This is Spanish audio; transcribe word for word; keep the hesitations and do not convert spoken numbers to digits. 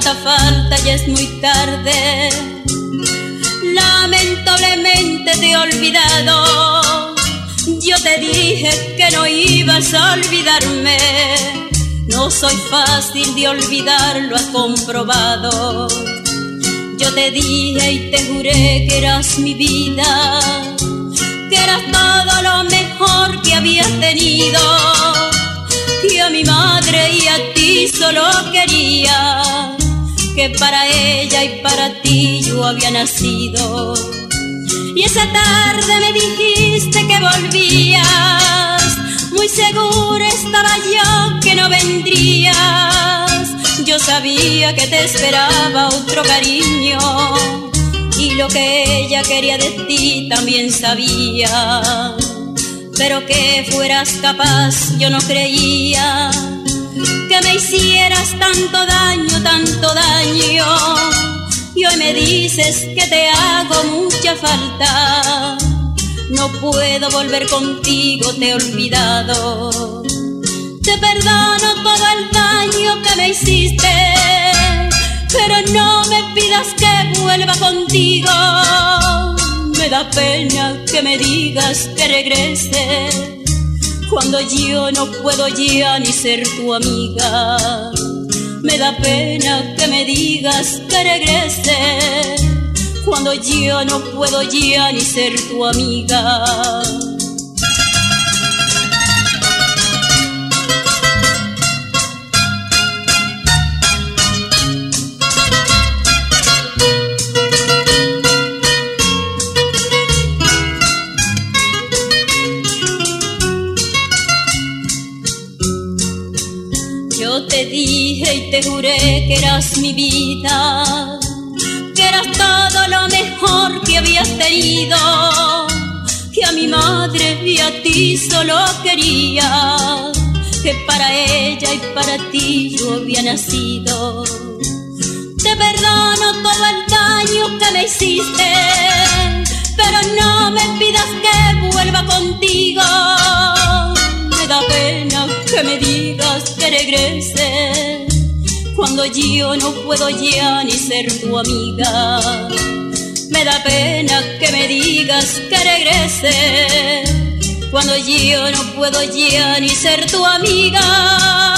tanta falta, ya es muy tarde. Lamentablemente te he olvidado. Yo te dije que no ibas a olvidarme. No soy fácil de olvidar, lo has comprobado. Yo te dije y te juré que eras mi vida, que eras todo lo mejor que había tenido, que a mi madre y a ti solo quería, que para ella y para ti yo había nacido. Y esa tarde me dijiste que volvías, muy segura estaba yo que no vendrías. Yo sabía que te esperaba otro cariño, y lo que ella quería de ti también sabía. Pero que fueras capaz yo no creía, que me hicieras tanto daño, tanto daño. Y hoy me dices que te hago mucha falta. No puedo volver contigo, te he olvidado. Te perdono todo el daño que me hiciste, pero no me pidas que vuelva contigo. Me da pena que me digas que regrese, cuando yo no puedo ya ni ser tu amiga. Me da pena que me digas que regrese, cuando yo no puedo ya ni ser tu amiga. Yo te dije y te juré que eras mi vida, que eras todo lo mejor que habías tenido, que a mi madre y a ti solo quería, que para ella y para ti yo había nacido. Te perdono todo el daño que me hiciste, pero no me pidas que vuelva contigo. Me da pena que me digas que regrese, cuando yo no puedo ya ni ser tu amiga. Me da pena que me digas que regrese, cuando yo no puedo ya ni ser tu amiga.